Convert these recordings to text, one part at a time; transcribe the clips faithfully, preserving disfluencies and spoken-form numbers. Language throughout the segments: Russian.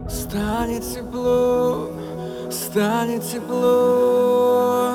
Станет тепло, станет тепло.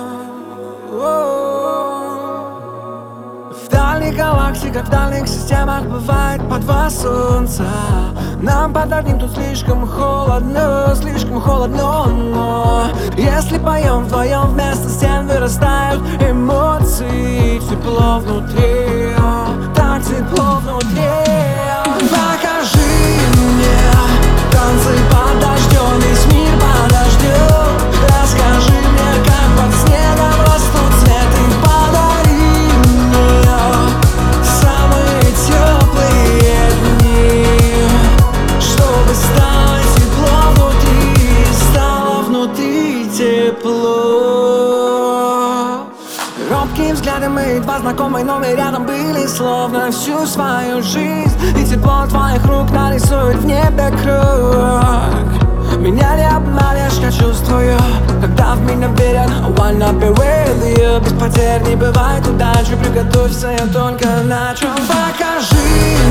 О-о-о. В дальних галактиках, в дальних системах бывает по два солнца. Нам под одним тут слишком холодно, слишком холодно. Но если поем вдвоем, вместо стен вырастают эмоции. Тепло внутри, так тепло внутри. Покажи мне танцы под дождем, весь мир подождет. Расскажи мне, как под снегом растут цветы. Подари мне самые теплые дни, чтобы стало тепло внутри, стало внутри тепло. Робким взглядом мы два знакомые, но мы рядом были словно всю свою жизнь. И тепло твоих рук нарисует в небе круг. Меня не обманешь, я чувствую, когда в меня верят. I wanna be with you. Без потерь не бывает удачи, приготовься, я только начал. Покажи